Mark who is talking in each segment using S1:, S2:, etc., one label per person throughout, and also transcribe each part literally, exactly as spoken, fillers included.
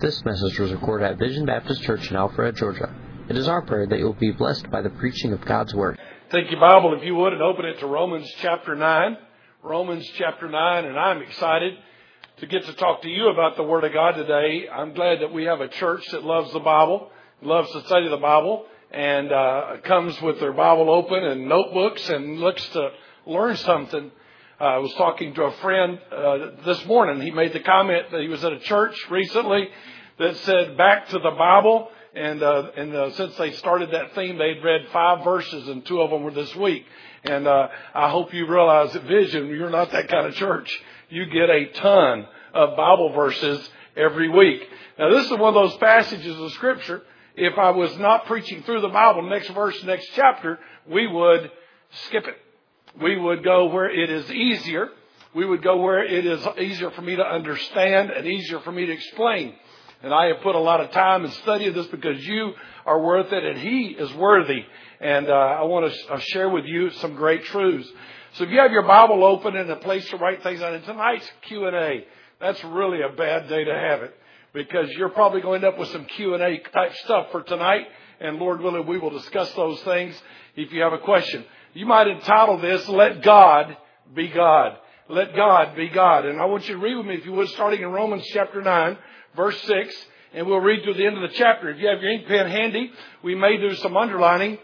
S1: This message was recorded at Vision Baptist Church in Alpharetta, Georgia. It is our prayer that you will be blessed by the preaching of God's Word.
S2: Take your Bible, if you would, and open it to Romans chapter nine. Romans chapter nine, and I'm excited to get to talk to you about the Word of God today. I'm glad that we have a church that loves the Bible, loves to study the Bible, and uh, comes with their Bible open and notebooks and looks to learn something. Uh, I was talking to a friend uh, this morning. He made the comment that he was at a church recently that said, back to the Bible. And, uh, and uh, since they started that theme, they'd read five verses, and two of them were this week. And uh, I hope you realize at Vision, you're not that kind of church. You get a ton of Bible verses every week. Now, this is one of those passages of Scripture. If I was not preaching through the Bible, next verse, next chapter, we would skip it. We would go where it is easier. We would go where it is easier for me to understand and easier for me to explain. And I have put a lot of time and study of this because you are worth it and He is worthy. And uh, I want to uh, share with you some great truths. So if you have your Bible open and a place to write things on, and tonight's Q and A, that's really a bad day to have it because you're probably going to end up with some Q and A type stuff for tonight. And Lord willing, we will discuss those things if you have a question. You might entitle this, Let God Be God. Let God be God. And I want you to read with me, if you would, starting in Romans chapter nine, verse six. And we'll read through the end of the chapter. If you have your ink pen handy, we may do some underlining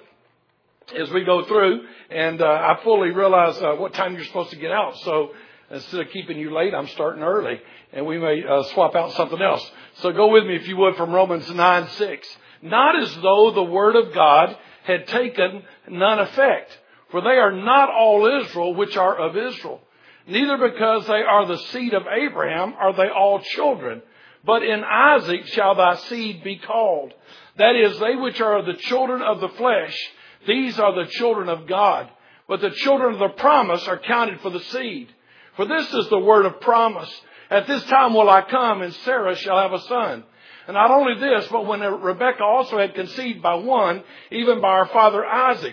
S2: as we go through. And uh, I fully realize uh, what time you're supposed to get out. So instead of keeping you late, I'm starting early. And we may uh, swap out something else. So go with me, if you would, from Romans nine six. Not as though the word of God had taken none effect. For they are not all Israel which are of Israel. Neither because they are the seed of Abraham are they all children. But in Isaac shall thy seed be called. That is, they which are the children of the flesh, these are the children of God. But the children of the promise are counted for the seed. For this is the word of promise. At this time will I come, and Sarah shall have a son. And not only this, but when Rebekah also had conceived by one, even by our father Isaac.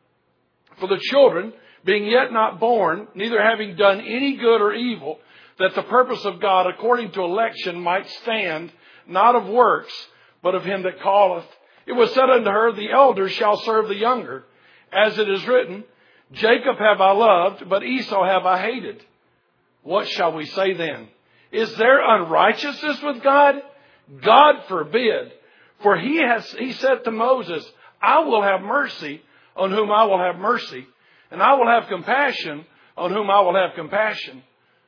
S2: For the children, being yet not born, neither having done any good or evil, that the purpose of God according to election might stand, not of works, but of him that calleth. It was said unto her, the elder shall serve the younger. As it is written, Jacob have I loved, but Esau have I hated. What shall we say then? Is there unrighteousness with God? God forbid. For he has, he said to Moses, I will have mercy on whom I will have mercy, and I will have compassion on whom I will have compassion.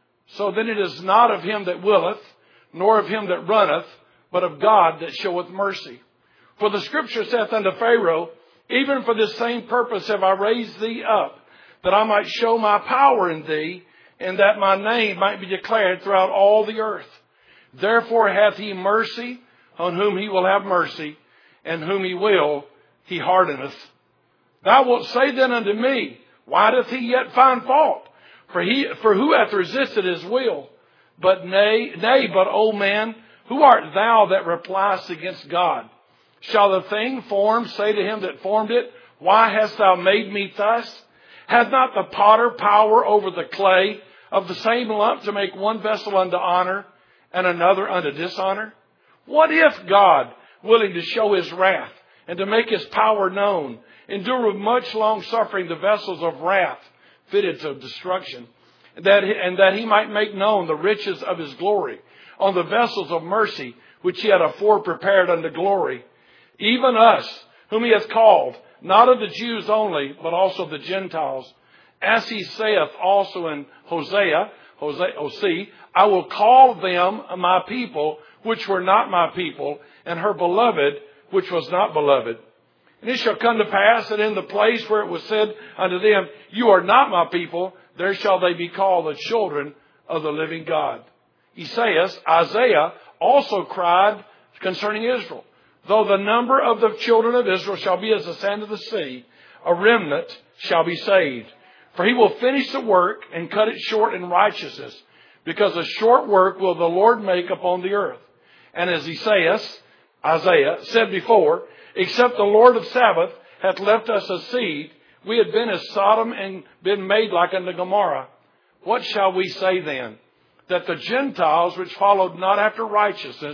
S2: So then it is not of him that willeth, nor of him that runneth, but of God that showeth mercy. For the Scripture saith unto Pharaoh, even for this same purpose have I raised thee up, that I might show my power in thee, and that my name might be declared throughout all the earth. Therefore hath he mercy on whom he will have mercy, and whom he will he hardeneth. Thou wilt say then unto me, why doth he yet find fault? For he, for who hath resisted his will? But nay, nay, but, O man, who art thou that repliest against God? Shall the thing formed say to him that formed it, why hast thou made me thus? Hath not the potter power over the clay of the same lump to make one vessel unto honor and another unto dishonor? What if God, willing to show his wrath and to make his power known, endure with much long suffering the vessels of wrath fitted to destruction, that and that he might make known the riches of his glory on the vessels of mercy which he had afore prepared unto glory, even us whom he hath called, not of the Jews only, but also the Gentiles. As he saith also in Hosea, Hosea, Hosea, I will call them my people, which were not my people, and her beloved, which was not beloved. And it shall come to pass that in the place where it was said unto them, you are not my people, there shall they be called the children of the living God. Isaiah, Isaiah also cried concerning Israel, though the number of the children of Israel shall be as the sand of the sea, a remnant shall be saved. For he will finish the work and cut it short in righteousness, because a short work will the Lord make upon the earth. And as Isaiah, Isaiah said before, except the Lord of Sabbath hath left us a seed, we had been as Sodom and been made like unto Gomorrah. What shall we say then? That the Gentiles which followed not after righteousness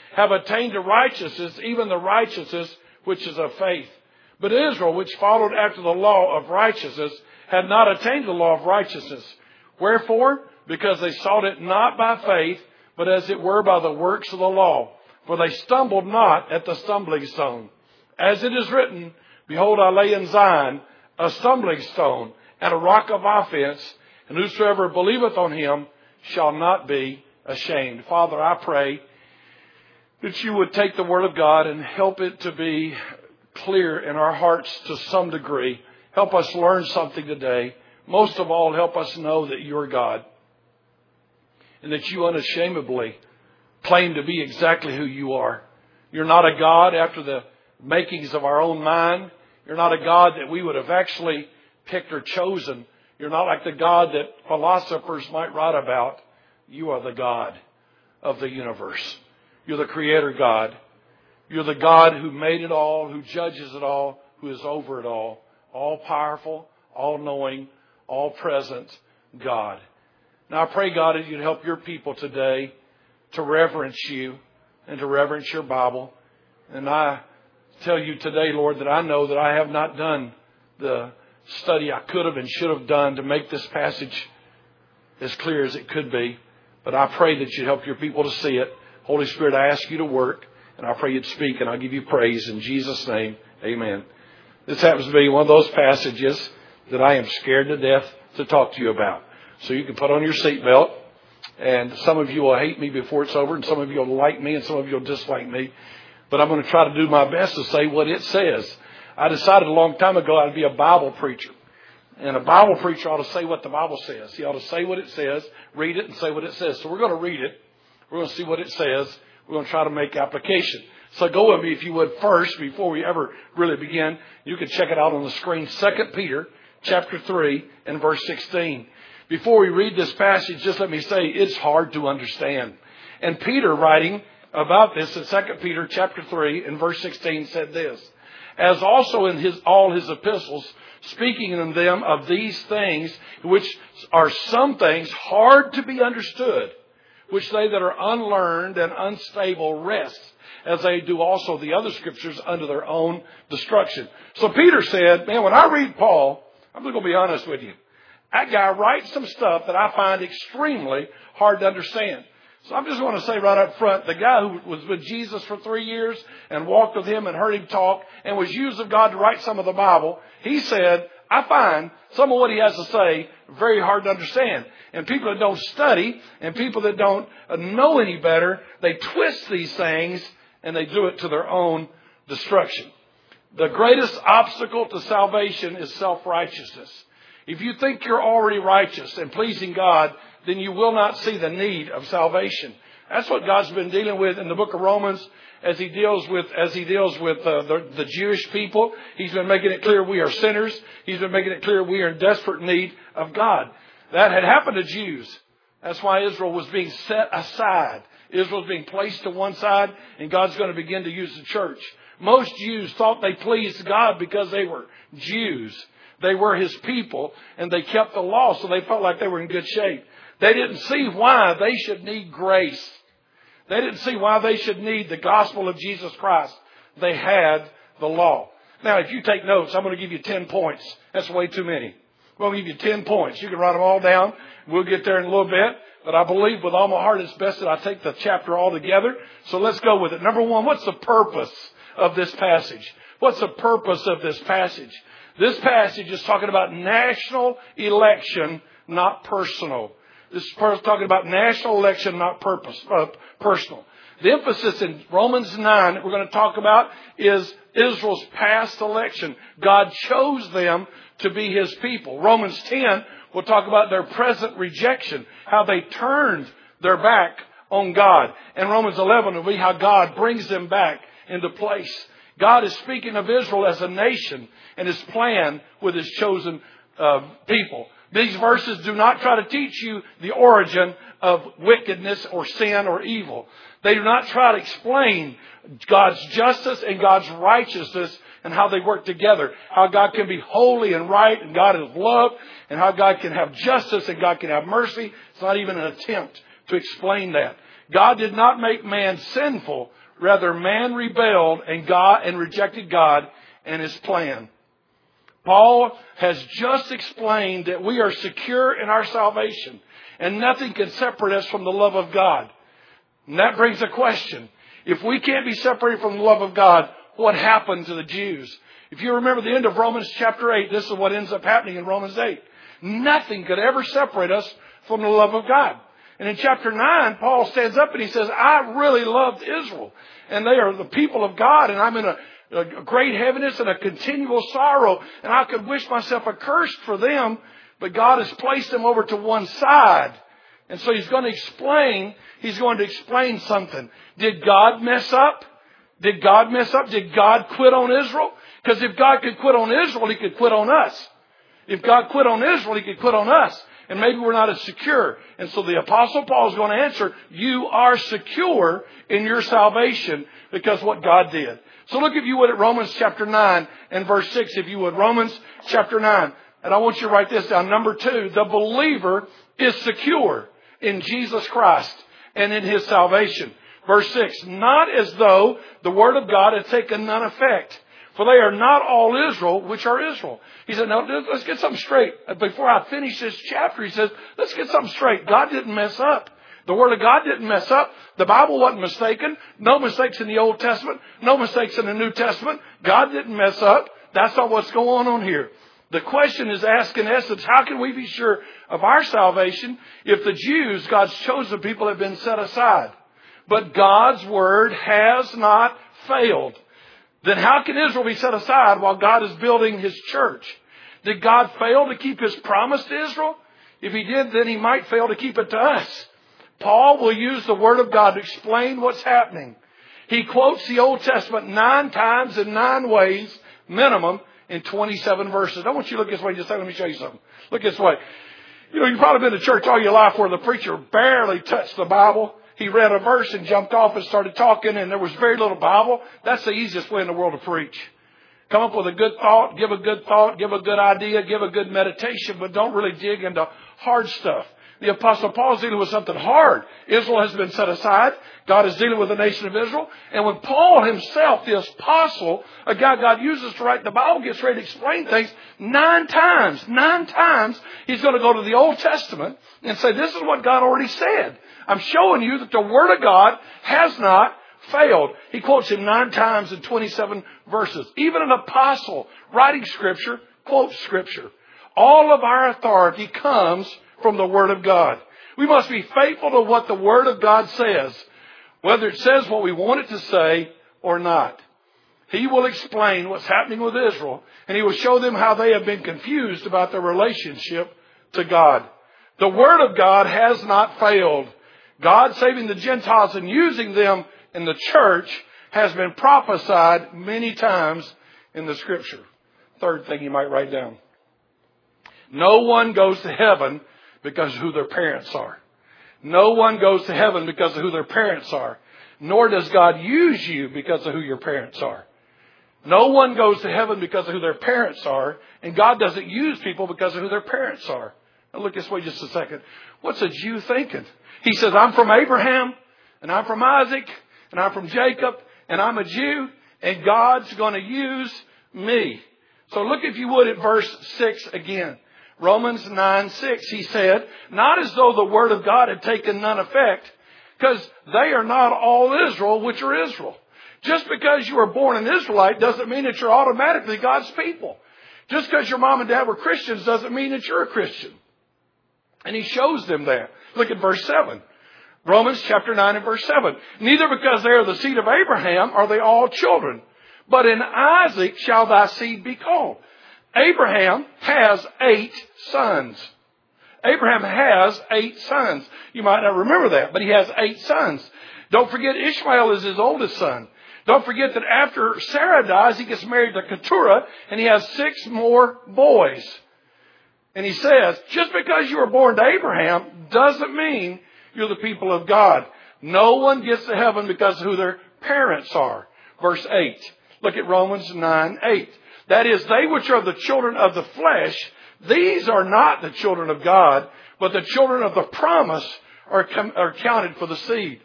S2: have attained to righteousness, even the righteousness which is of faith. But Israel, which followed after the law of righteousness, had not attained the law of righteousness. Wherefore? Because they sought it not by faith, but as it were by the works of the law. For they stumbled not at the stumbling stone. As it is written, Behold, I lay in Zion a stumbling stone and a rock of offense, and whosoever believeth on him shall not be ashamed. Father, I pray that you would take the Word of God and help it to be clear in our hearts to some degree. Help us learn something today. Most of all, help us know that you're God and that you unashamedly claim to be exactly who you are. You're not a God after the makings of our own mind. You're not a God that we would have actually picked or chosen. You're not like the God that philosophers might write about. You are the God of the universe. You're the Creator God. You're the God who made it all, who judges it all, who is over it all. All powerful, all knowing, all present God. Now I pray, God, that you'd help your people today to reverence you and to reverence your Bible. And I tell you today, Lord, that I know that I have not done the study I could have and should have done to make this passage as clear as it could be. But I pray that you'd help your people to see it. Holy Spirit, I ask you to work, and I pray you'd speak, and I'll give you praise in Jesus' name. Amen. This happens to be one of those passages that I am scared to death to talk to you about. So you can put on your seatbelt, and some of you will hate me before it's over, and some of you will like me, and some of you will dislike me. But I'm going to try to do my best to say what it says. I decided a long time ago I'd be a Bible preacher. And a Bible preacher ought to say what the Bible says. He ought to say what it says, read it, and say what it says. So we're going to read it. We're going to see what it says. We're going to try to make application. So go with me, if you would, first, before we ever really begin. You can check it out on the screen. Second Peter chapter three and verse sixteen. Before we read this passage, just let me say it's hard to understand. And Peter, writing about this in Second Peter chapter three and verse sixteen, said this: As also in his all his epistles, speaking in them of these things, which are some things hard to be understood, which they that are unlearned and unstable rest, as they do also the other scriptures unto their own destruction. So Peter said, man, when I read Paul, I'm just going to be honest with you. That guy writes some stuff that I find extremely hard to understand. So I'm just going to say right up front, the guy who was with Jesus for three years and walked with him and heard him talk and was used of God to write some of the Bible, he said, I find some of what he has to say very hard to understand. And people that don't study and people that don't know any better, they twist these things and they do it to their own destruction. The greatest obstacle to salvation is self-righteousness. If you think you're already righteous and pleasing God, then you will not see the need of salvation. That's what God's been dealing with in the book of Romans as he deals with as he deals with uh, the, the Jewish people. He's been making it clear we are sinners. He's been making it clear we are in desperate need of God. That had happened to Jews. That's why Israel was being set aside. Israel was being placed to one side, and God's going to begin to use the church. Most Jews thought they pleased God because they were Jews. They were his people, and they kept the law, so they felt like they were in good shape. They didn't see why they should need grace. They didn't see why they should need the gospel of Jesus Christ. They had the law. Now, if you take notes, I'm going to give you ten points. That's way too many. We'll give you ten points. You can write them all down. We'll get there in a little bit. But I believe with all my heart it's best that I take the chapter all together. So let's go with it. Number one, what's the purpose of this passage? What's the purpose of this passage? This passage is talking about national election, not personal. This is talking about national election, not purpose, uh, personal. The emphasis in Romans nine that we're going to talk about is Israel's past election. God chose them to be his people. Romans ten will talk about their present rejection, how they turned their back on God. And Romans eleven will be how God brings them back into place. God is speaking of Israel as a nation and his plan with his chosen uh, people. These verses do not try to teach you the origin of wickedness or sin or evil. They do not try to explain God's justice and God's righteousness and how they work together. How God can be holy and right and God is love, and how God can have justice and God can have mercy. It's not even an attempt to explain that. God did not make man sinful. Rather, man rebelled and God and rejected God and His plan. Paul has just explained that we are secure in our salvation and nothing can separate us from the love of God. And that brings a question. If we can't be separated from the love of God, what happened to the Jews? If you remember the end of Romans chapter eight, this is what ends up happening in Romans eight. Nothing could ever separate us from the love of God. And in chapter nine, Paul stands up and he says, I really loved Israel. And they are the people of God. And I'm in a, a great heaviness and a continual sorrow. And I could wish myself accursed for them. But God has placed them over to one side. And so he's going to explain, he's going to explain something. Did God mess up? Did God mess up? Did God quit on Israel? Because if God could quit on Israel, He could quit on us. If God quit on Israel, He could quit on us. And maybe we're not as secure. And so the Apostle Paul is going to answer, you are secure in your salvation because what God did. So look, if you would, at Romans chapter nine and verse six, if you would. Romans chapter nine. And I want you to write this down. Number two, the believer is secure in Jesus Christ and in His salvation. Verse six, not as though the word of God had taken none effect. For they are not all Israel, which are Israel. He said, no, let's get something straight. Before I finish this chapter, he says, let's get something straight. God didn't mess up. The Word of God didn't mess up. The Bible wasn't mistaken. No mistakes in the Old Testament. No mistakes in the New Testament. God didn't mess up. That's not what's going on here. The question is asked in essence, how can we be sure of our salvation if the Jews, God's chosen people, have been set aside? But God's Word has not failed. Then how can Israel be set aside while God is building His church? Did God fail to keep His promise to Israel? If He did, then He might fail to keep it to us. Paul will use the Word of God to explain what's happening. He quotes the Old Testament nine times in nine ways, minimum, in twenty-seven verses. I want you to look this way. Just say, let me show you something. Look this way. You know, you've probably been to church all your life where the preacher barely touched the Bible. He read a verse and jumped off and started talking, and there was very little Bible. That's the easiest way in the world to preach. Come up with a good thought, give a good thought, give a good idea, give a good meditation, but don't really dig into hard stuff. The Apostle Paul is dealing with something hard. Israel has been set aside. God is dealing with the nation of Israel. And when Paul himself, the apostle, a guy God uses to write the Bible, gets ready to explain things, nine times, nine times, he's going to go to the Old Testament and say, this is what God already said. I'm showing you that the Word of God has not failed. He quotes him nine times in twenty-seven verses. Even an apostle writing Scripture quotes Scripture. All of our authority comes from the Word of God. We must be faithful to what the Word of God says, whether it says what we want it to say or not. He will explain what's happening with Israel, and He will show them how they have been confused about their relationship to God. The Word of God has not failed. God saving the Gentiles and using them in the church has been prophesied many times in the Scripture. Third thing you might write down. No one goes to heaven because of who their parents are. No one goes to heaven because of who their parents are. Nor does God use you because of who your parents are. No one goes to heaven because of who their parents are. And God doesn't use people because of who their parents are. Now look this way just a second. What's a Jew thinking? He says, I'm from Abraham, and I'm from Isaac, and I'm from Jacob, and I'm a Jew, and God's going to use me. So look, if you would, at verse six again. Romans nine six, he said, not as though the Word of God had taken none effect, because they are not all Israel, which are Israel. Just because you were born an Israelite doesn't mean that you're automatically God's people. Just because your mom and dad were Christians doesn't mean that you're a Christian. And he shows them that. Look at verse seven. Romans chapter nine and verse seven. Neither because they are the seed of Abraham are they all children, but in Isaac shall thy seed be called. Abraham has eight sons. Abraham has eight sons. You might not remember that, but he has eight sons. Don't forget Ishmael is his oldest son. Don't forget that after Sarah dies, he gets married to Keturah, and he has six more boys. And he says, just because you were born to Abraham doesn't mean you're the people of God. No one gets to heaven because of who their parents are. Verse eight. Look at Romans nine eight. That is, they which are the children of the flesh, these are not the children of God, but the children of the promise are, com- are counted for the seed.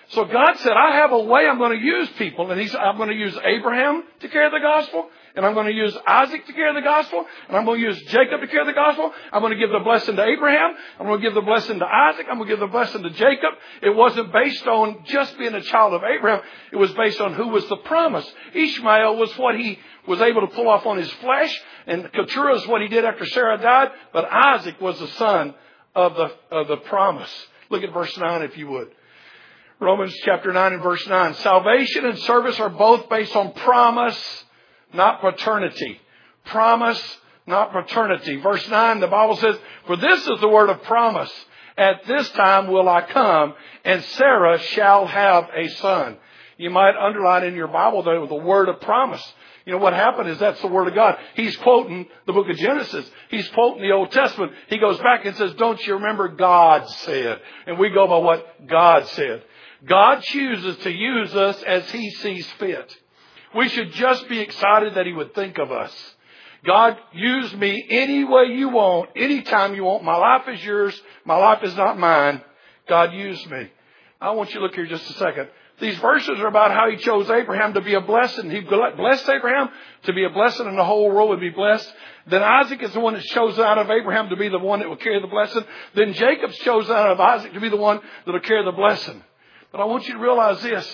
S2: So God said, I have a way I'm going to use people. And he said, I'm going to use Abraham to carry the gospel. And I'm going to use Isaac to carry the gospel. And I'm going to use Jacob to carry the gospel. I'm going to give the blessing to Abraham. I'm going to give the blessing to Isaac. I'm going to give the blessing to Jacob. It wasn't based on just being a child of Abraham. It was based on who was the promise. Ishmael was what he was able to pull off on his flesh. And Keturah is what he did after Sarah died. But Isaac was the son of the, of the promise. Look at verse nine if you would. Romans chapter nine and verse nine. Salvation and service are both based on promise, not paternity. Promise, not paternity. Verse nine, the Bible says, for this is the word of promise. At this time will I come, and Sarah shall have a son. You might underline in your Bible there the word of promise. You know what happened is that's the word of God. He's quoting the book of Genesis. He's quoting the Old Testament. He goes back and says, don't you remember God said? And we go by what God said. God chooses to use us as He sees fit. We should just be excited that He would think of us. God, use me any way you want, anytime you want. My life is yours. My life is not mine. God, use me. I want you to look here just a second. These verses are about how He chose Abraham to be a blessing. He blessed Abraham to be a blessing, and the whole world would be blessed. Then Isaac is the one that's chosen out of Abraham to be the one that will carry the blessing. Then Jacob's chosen out of Isaac to be the one that will carry the blessing. But I want you to realize this.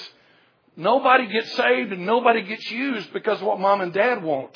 S2: Nobody gets saved and nobody gets used because of what mom and dad want.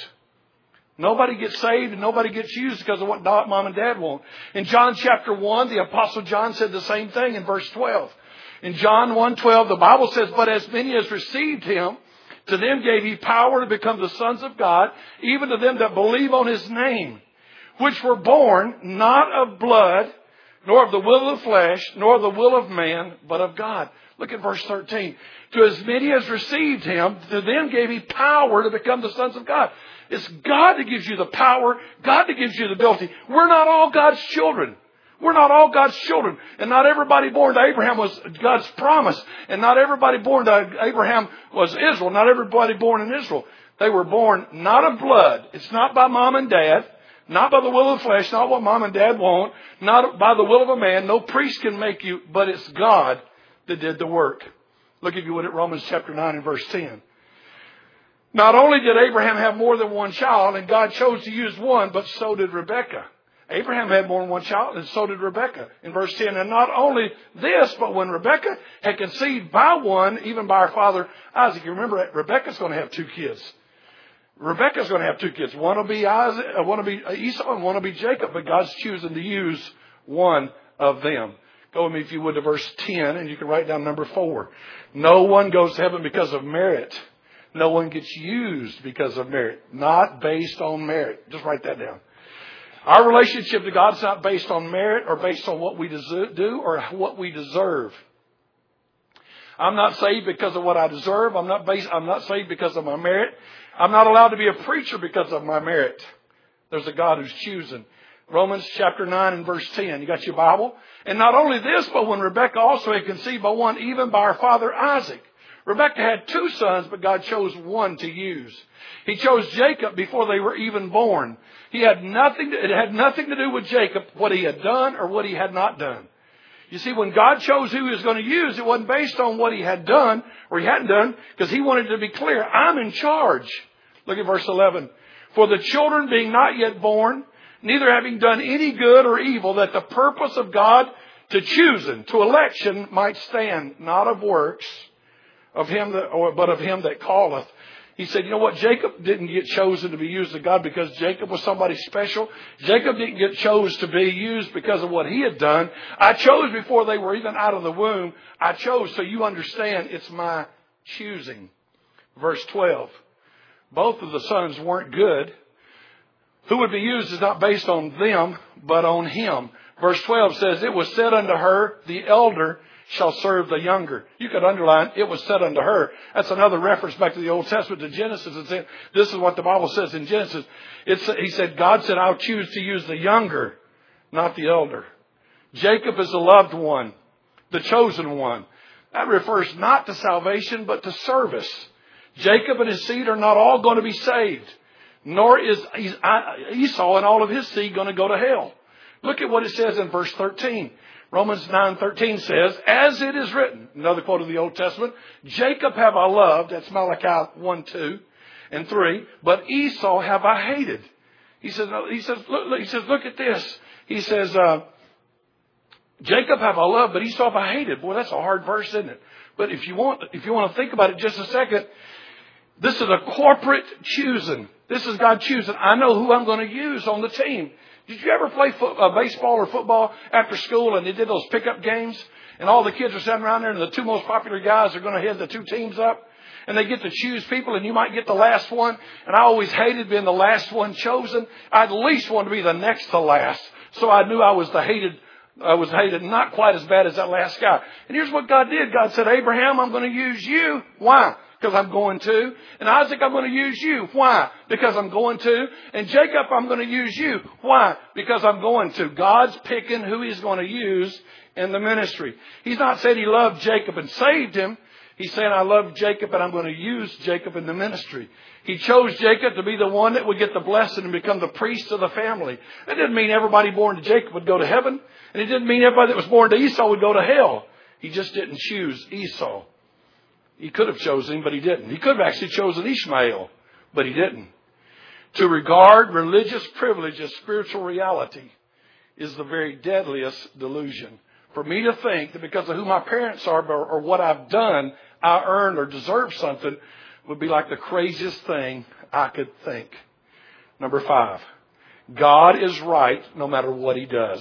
S2: Nobody gets saved and nobody gets used because of what mom and dad want. In John chapter one, the Apostle John said the same thing in verse twelve. In John one twelve, the Bible says, but as many as received Him, to them gave He power to become the sons of God, even to them that believe on His name, which were born not of blood, nor of the will of the flesh, nor of the will of man, but of God. Look at verse thirteen. To as many as received Him, to them gave He power to become the sons of God. It's God that gives you the power. God that gives you the ability. We're not all God's children. We're not all God's children. And not everybody born to Abraham was God's promise. And not everybody born to Abraham was Israel. Not everybody born in Israel. They were born not of blood. It's not by mom and dad. Not by the will of the flesh. Not what mom and dad want. Not by the will of a man. No priest can make you. But it's God that did the work. Look, if you would, at Romans chapter nine and verse ten. Not only did Abraham have more than one child, and God chose to use one, but so did Rebekah. Abraham had more than one child, and so did Rebekah. In verse ten, and not only this, but when Rebekah had conceived by one, even by her father Isaac. You remember, Rebekah's going to have two kids. Rebekah's going to have two kids. One will be Isaac, uh, one will be Esau, and one will be Jacob. But God's choosing to use one of them. Go with me, if you would, to verse ten, and you can write down number four. No one goes to heaven because of merit. No one gets used because of merit. Not based on merit. Just write that down. Our relationship to God is not based on merit or based on what we do or what we deserve. I'm not saved because of what I deserve. I'm not based, I'm not saved because of my merit. I'm not allowed to be a preacher because of my merit. There's a God who's choosing. Romans chapter nine and verse ten. You got your Bible? And not only this, but when Rebekah also had conceived by one, even by her father Isaac. Rebekah had two sons, but God chose one to use. He chose Jacob before they were even born. He had nothing to, it had nothing to do with Jacob, what he had done or what he had not done. You see, when God chose who He was going to use, it wasn't based on what he had done or he hadn't done, because He wanted to be clear. I'm in charge. Look at verse eleven. For the children being not yet born, neither having done any good or evil, that the purpose of God to choosing, to election, might stand, not of works, of him that, or, but of Him that calleth. He said, you know what? Jacob didn't get chosen to be used of God because Jacob was somebody special. Jacob didn't get chosen to be used because of what he had done. I chose before they were even out of the womb. I chose, so you understand, it's my choosing. Verse twelve. Both of the sons weren't good. Who would be used is not based on them, but on Him. Verse twelve says, it was said unto her, the elder shall serve the younger. You could underline, it was said unto her. That's another reference back to the Old Testament, to Genesis. And said, this is what the Bible says in Genesis. It's, he said, God said, I'll choose to use the younger, not the elder. Jacob is the loved one, the chosen one. That refers not to salvation, but to service. Jacob and his seed are not all going to be saved, nor is Esau and all of his seed going to go to hell. Look at what it says in verse thirteen. Romans nine thirteen says, as it is written, another quote of the Old Testament, Jacob have I loved, that's Malachi one, two and three, but Esau have I hated. He says, he says, look, he says, look at this. He says, uh, Jacob have I loved, but Esau have I hated. Boy, that's a hard verse, isn't it? But if you want, if you want to think about it just a second, this is a corporate choosing. This is God choosing. I know who I'm going to use on the team. Did you ever play foot, uh, baseball or football after school and they did those pickup games and all the kids are sitting around there and the two most popular guys are going to head the two teams up and they get to choose people and you might get the last one. And I always hated being the last one chosen. I at least wanted to be the next to last. So I knew I was the hated, I was hated not quite as bad as that last guy. And here's what God did. God said, Abraham, I'm going to use you. Why? Because I'm going to. And Isaac, I'm going to use you. Why? Because I'm going to. And Jacob, I'm going to use you. Why? Because I'm going to. God's picking who He's going to use in the ministry. He's not saying He loved Jacob and saved him. He's saying, I love Jacob and I'm going to use Jacob in the ministry. He chose Jacob to be the one that would get the blessing and become the priest of the family. That didn't mean everybody born to Jacob would go to heaven. And it didn't mean everybody that was born to Esau would go to hell. He just didn't choose Esau. He could have chosen him, but he didn't. He could have actually chosen Ishmael, but he didn't. To regard religious privilege as spiritual reality is the very deadliest delusion. For me to think that because of who my parents are or what I've done, I earned or deserve something would be like the craziest thing I could think. Number five, God is right no matter what He does.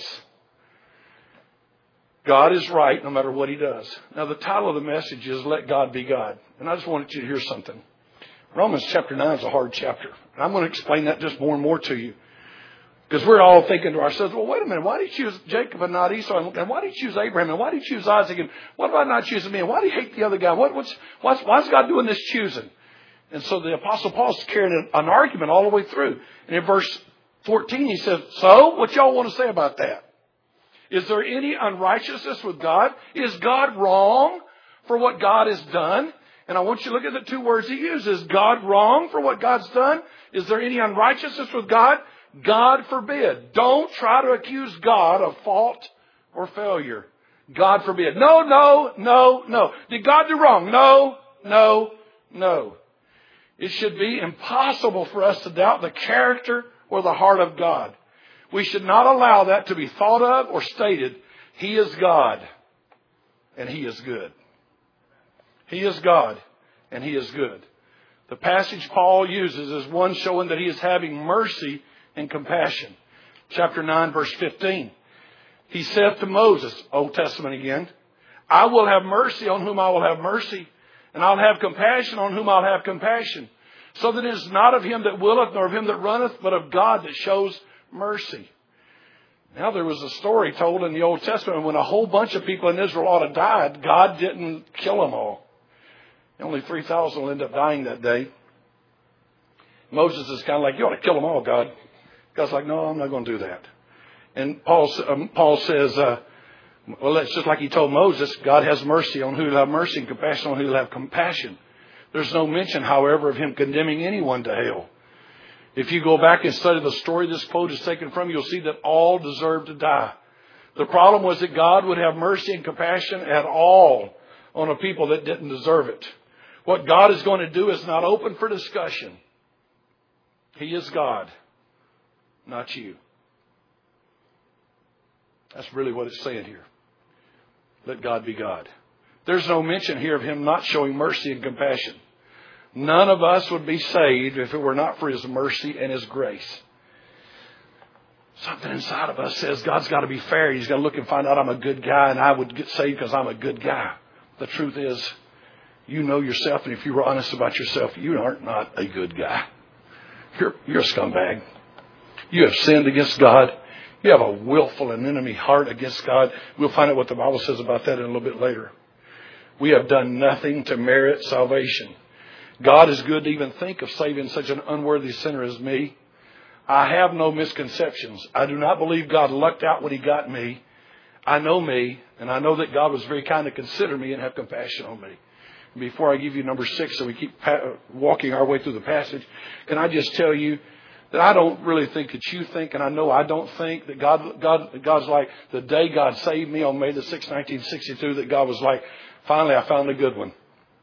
S2: God is right no matter what He does. Now, the title of the message is Let God Be God. And I just wanted you to hear something. Romans chapter nine is a hard chapter. And I'm going to explain that just more and more to you. Because we're all thinking to ourselves, well, wait a minute. Why did he choose Jacob and not Esau? And why did he choose Abraham? And why did he choose Isaac? And what about not choosing me? And why do you hate the other guy? What, what's, what's, why is God doing this choosing? And so the Apostle Paul's carrying an, an argument all the way through. And in verse fourteen, he says, so what y'all want to say about that? Is there any unrighteousness with God? Is God wrong for what God has done? And I want you to look at the two words he uses. Is God wrong for what God's done? Is there any unrighteousness with God? God forbid. Don't try to accuse God of fault or failure. God forbid. No, no, no, no. Did God do wrong? No, no, no. It should be impossible for us to doubt the character or the heart of God. We should not allow that to be thought of or stated. He is God and He is good. He is God and He is good. The passage Paul uses is one showing that He is having mercy and compassion. Chapter nine, verse fifteen. He saith to Moses, Old Testament again, I will have mercy on whom I will have mercy, and I'll have compassion on whom I'll have compassion. So that it is not of him that willeth, nor of him that runneth, but of God that shows mercy. Now there was a story told in the Old Testament when a whole bunch of people in Israel ought to died, God didn't kill them all. Only three thousand will end up dying that day. Moses is kind of like, you ought to kill them all, God. God's like, no, I'm not going to do that. And Paul, um, Paul says, uh, well, that's just like he told Moses, God has mercy on who will have mercy and compassion on who will have compassion. There's no mention, however, of Him condemning anyone to hell. If you go back and study the story this quote is taken from, you'll see that all deserve to die. The problem was that God would have mercy and compassion at all on a people that didn't deserve it. What God is going to do is not open for discussion. He is God, not you. That's really what it's saying here. Let God be God. There's no mention here of Him not showing mercy and compassion. None of us would be saved if it were not for His mercy and His grace. Something inside of us says God's got to be fair. He's got to look and find out I'm a good guy and I would get saved because I'm a good guy. The truth is, you know yourself, and if you were honest about yourself, you aren't not a good guy. You're, you're a scumbag. You have sinned against God. You have a willful and enemy heart against God. We'll find out what the Bible says about that in a little bit later. We have done nothing to merit salvation. God is good to even think of saving such an unworthy sinner as me. I have no misconceptions. I do not believe God lucked out when He got me. I know me, and I know that God was very kind to consider me and have compassion on me. And before I give you number six, so we keep pa- walking our way through the passage, can I just tell you that I don't really think that you think, and I know I don't think, that God, God, God's like, the day God saved me on May the sixth, nineteen sixty-two, that God was like, finally I found a good one.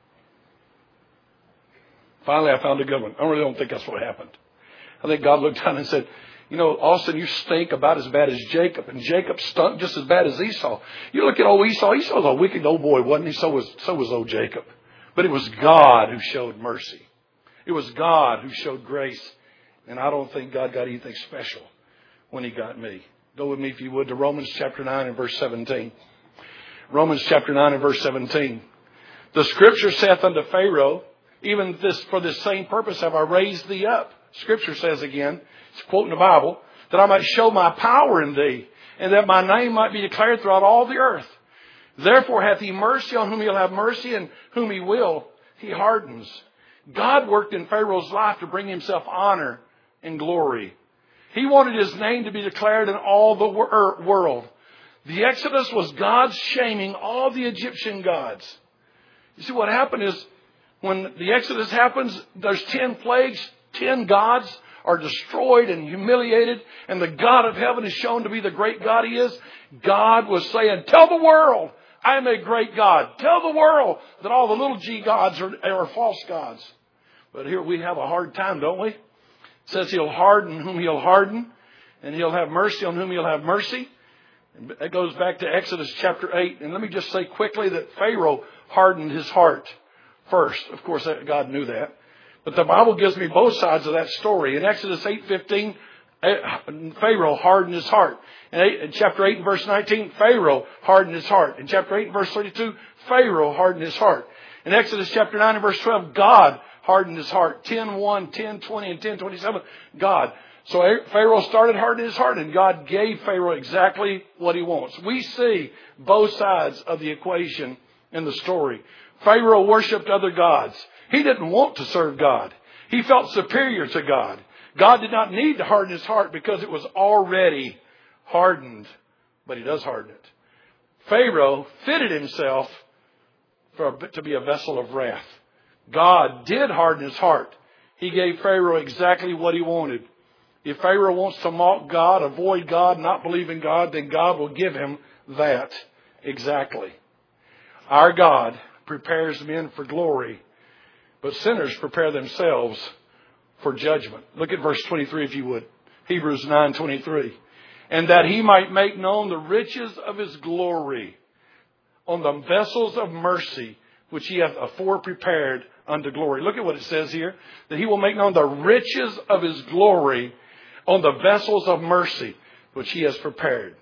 S2: Finally I found a good one. I really don't think that's what happened. I think God looked down and said, you know, Austin, you stink about as bad as Jacob, and Jacob stunk just as bad as Esau. You look at old Esau. Esau was a wicked old boy, wasn't he? So was, so was old Jacob. But it was God who showed mercy. It was God who showed grace. And I don't think God got anything special when he got me. Go with me, if you would, to Romans chapter nine and verse seventeen. Romans chapter nine and verse seventeen. The scripture saith unto Pharaoh, even this for this same purpose have I raised thee up. Scripture says again, it's quoting the Bible, that I might show my power in thee, and that my name might be declared throughout all the earth. Therefore hath he mercy on whom he'll have mercy, and whom he will, he hardens. God worked in Pharaoh's life to bring himself honor and glory. He wanted his name to be declared in all the world. The Exodus was God shaming all the Egyptian gods. You see, what happened is, when the Exodus happens, there's ten plagues, ten gods are destroyed and humiliated, and the God of heaven is shown to be the great God he is. God was saying, tell the world, I am a great God. Tell the world that all the little g gods are, are false gods. But here we have a hard time, don't we? It says he'll harden whom he'll harden, and he'll have mercy on whom he'll have mercy. And that goes back to Exodus chapter eight. And let me just say quickly that Pharaoh hardened his heart first. Of course, God knew that. But the Bible gives me both sides of that story. In Exodus eight fifteen, Pharaoh hardened his heart. In chapter eight and verse nineteen, Pharaoh hardened his heart. In chapter eight and verse thirty-two, Pharaoh hardened his heart. In Exodus chapter nine and verse twelve, God hardened his heart. ten one, ten twenty, and ten twenty-seven, God. So Pharaoh started hardening his heart, and God gave Pharaoh exactly what he wants. We see both sides of the equation in the story. Pharaoh worshipped other gods. He didn't want to serve God. He felt superior to God. God did not need to harden his heart because it was already hardened. But he does harden it. Pharaoh fitted himself for, to be a vessel of wrath. God did harden his heart. He gave Pharaoh exactly what he wanted. If Pharaoh wants to mock God, avoid God, not believe in God, then God will give him that exactly. Our God prepares men for glory, but sinners prepare themselves for judgment. Look at verse twenty-three if you would. Hebrews nine twenty-three. And that he might make known the riches of his glory on the vessels of mercy, which he hath afore prepared unto glory. Look at what it says here. That he will make known the riches of his glory on the vessels of mercy, which he has prepared.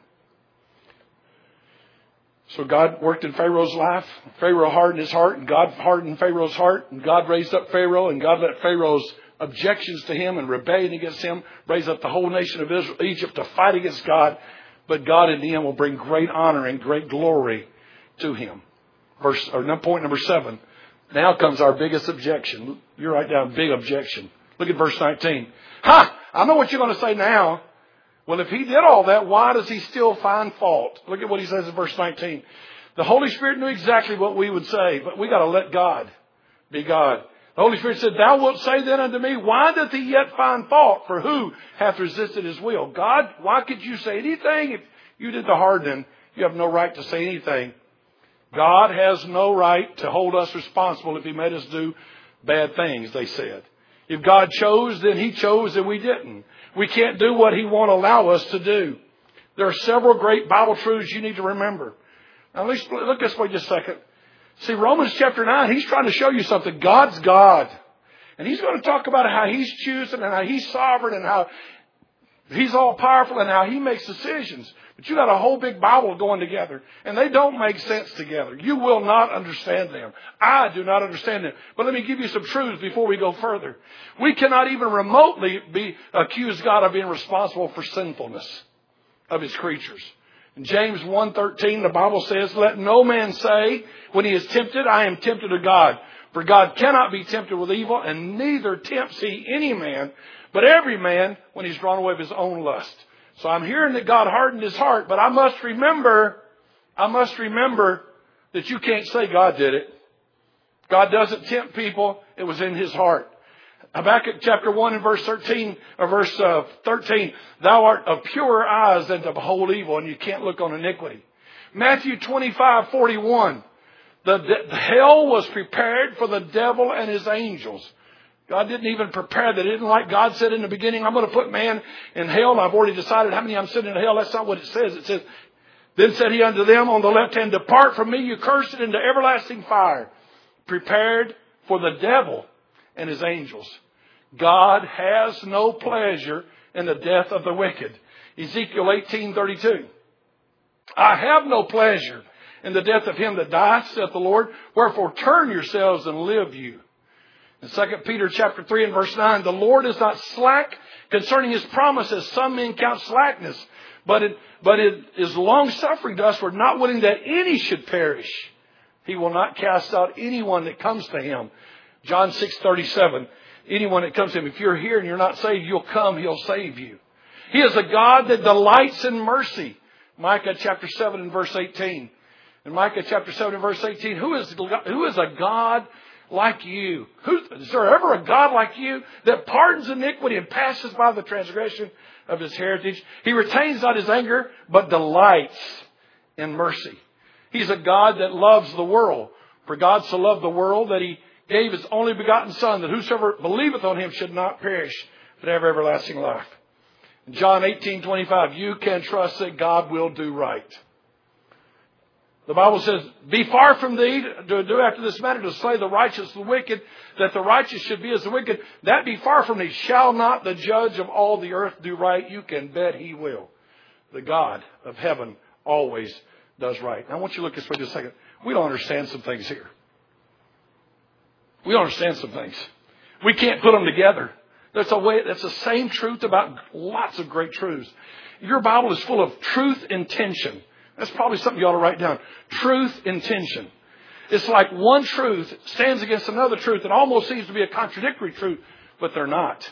S2: So God worked in Pharaoh's life. Pharaoh hardened his heart, and God hardened Pharaoh's heart. And God raised up Pharaoh, and God let Pharaoh's objections to him and rebellion against him raise up the whole nation of Israel, Egypt to fight against God. But God in the end will bring great honor and great glory to him. Verse, or point number seven. Now comes our biggest objection. You write down big objection. Look at verse nineteen. Ha! I know what you're going to say now. Well, if he did all that, why does he still find fault? Look at what he says in verse nineteen. The Holy Spirit knew exactly what we would say, but we got to let God be God. The Holy Spirit said, thou wilt say then unto me, why doth he yet find fault? For who hath resisted his will? God, why could you say anything? If you did the hardening, you have no right to say anything. God has no right to hold us responsible if he made us do bad things, they said. If God chose, then he chose and we didn't. We can't do what he won't allow us to do. There are several great Bible truths you need to remember. Now let's look this way just a second. See, Romans chapter nine, he's trying to show you something. God's God. And he's going to talk about how he's choosing and how he's sovereign and how he's all powerful and how he makes decisions. But you got a whole big Bible going together, and they don't make sense together. You will not understand them. I do not understand them. But let me give you some truths before we go further. We cannot even remotely be accuse God of being responsible for sinfulness of his creatures. In James one thirteen, the Bible says, let no man say when he is tempted, I am tempted of God. For God cannot be tempted with evil, and neither tempts he any man, but every man when he's drawn away of his own lust. So I'm hearing that God hardened his heart, but I must remember, I must remember that you can't say God did it. God doesn't tempt people. It was in his heart. Habakkuk chapter one and verse thirteen, or verse uh, thirteen, thou art of purer eyes than to behold evil, and you can't look on iniquity. Matthew twenty-five forty-one, the, the hell was prepared for the devil and his angels. God didn't even prepare that. It isn't like God said in the beginning, I'm going to put man in hell, and I've already decided how many I'm sending to hell. That's not what it says. It says, then said he unto them on the left hand, depart from me, you cursed, into everlasting fire, prepared for the devil and his angels. God has no pleasure in the death of the wicked. Ezekiel eighteen thirty-two. I have no pleasure in the death of him that dieth, saith the Lord. Wherefore turn yourselves and live you. In Second Peter chapter three and verse nine, the Lord is not slack concerning his promises. Some men count slackness, but it, but it is long suffering to us. We're not willing that any should perish. He will not cast out anyone that comes to him. John six thirty-seven. Anyone that comes to him, if you're here and you're not saved, you'll come, he'll save you. He is a God that delights in mercy. Micah chapter seven and verse eighteen. In Micah chapter seven and verse eighteen, who is, who is a God like you? Who, is there ever a God like you that pardons iniquity and passes by the transgression of his heritage? He retains not his anger, but delights in mercy. He's a God that loves the world. For God so loved the world that he gave his only begotten Son, that whosoever believeth on him should not perish, but have everlasting life. In John eighteen twenty-five, you can trust that God will do right. The Bible says, be far from thee to do after this manner, to slay the righteous and the wicked, that the righteous should be as the wicked. That be far from thee. Shall not the judge of all the earth do right? You can bet he will. The God of heaven always does right. Now I want you to look this way just a second. We don't understand some things here. We don't understand some things. We can't put them together. That's a way. That's the same truth about lots of great truths. Your Bible is full of truth and tension. That's probably something you ought to write down. Truth and tension. It's like one truth stands against another truth and almost seems to be a contradictory truth, but they're not.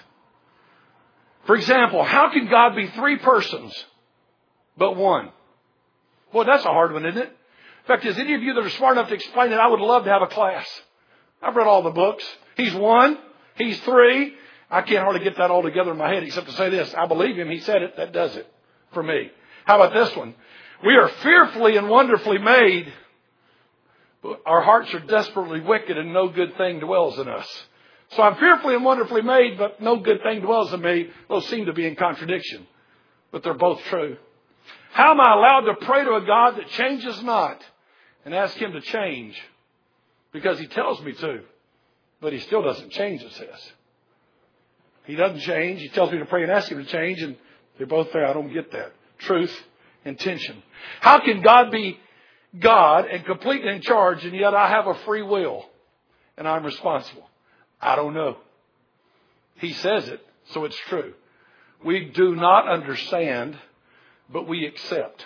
S2: For example, how can God be three persons but one? Boy, that's a hard one, isn't it? In fact, is any of you that are smart enough to explain it, I would love to have a class. I've read all the books. He's one. He's three. I can't hardly get that all together in my head except to say this. I believe him. He said it. That does it for me. How about this one? We are fearfully and wonderfully made, but our hearts are desperately wicked and no good thing dwells in us. So I'm fearfully and wonderfully made, but no good thing dwells in me. Those seem to be in contradiction, but they're both true. How am I allowed to pray to a God that changes not and ask him to change? Because he tells me to, but he still doesn't change, it says. He doesn't change. He tells me to pray and ask him to change, and they're both there. I don't get that. Truth and tension. How can God be God and completely in charge, and yet I have a free will and I'm responsible? I don't know. He says it, so it's true. We do not understand, but we accept.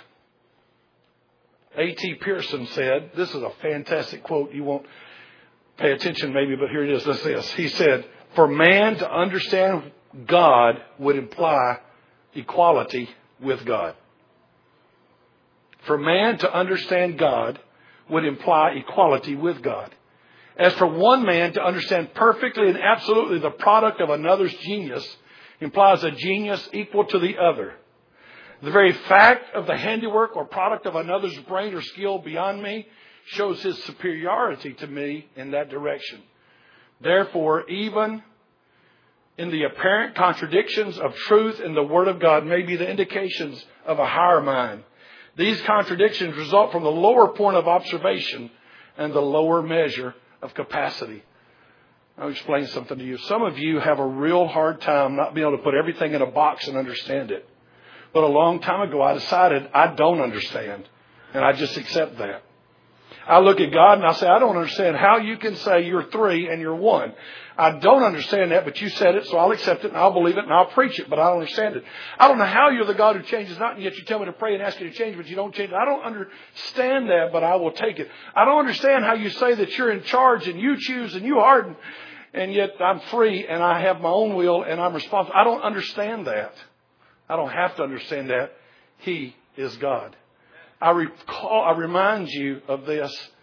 S2: A T Pearson said, this is a fantastic quote. You won't pay attention maybe, but here it is. Listen to this. He said, for man to understand God would imply equality with God. For man to understand God would imply equality with God. As for one man to understand perfectly and absolutely the product of another's genius implies a genius equal to the other. The very fact of the handiwork or product of another's brain or skill beyond me shows his superiority to me in that direction. Therefore, even in the apparent contradictions of truth in the Word of God may be the indications of a higher mind. These contradictions result from the lower point of observation and the lower measure of capacity. I'll explain something to you. Some of you have a real hard time not being able to put everything in a box and understand it. But a long time ago, I decided I don't understand. And I just accept that. I look at God and I say, I don't understand how you can say you're three and you're one. I don't understand that, but you said it, so I'll accept it and I'll believe it and I'll preach it, but I don't understand it. I don't know how you're the God who changes not, and yet you tell me to pray and ask you to change, but you don't change it. I don't understand that, but I will take it. I don't understand how you say that you're in charge and you choose and you harden, and yet I'm free and I have my own will and I'm responsible. I don't understand that. I don't have to understand that. He is God. I recall, I remind you of this.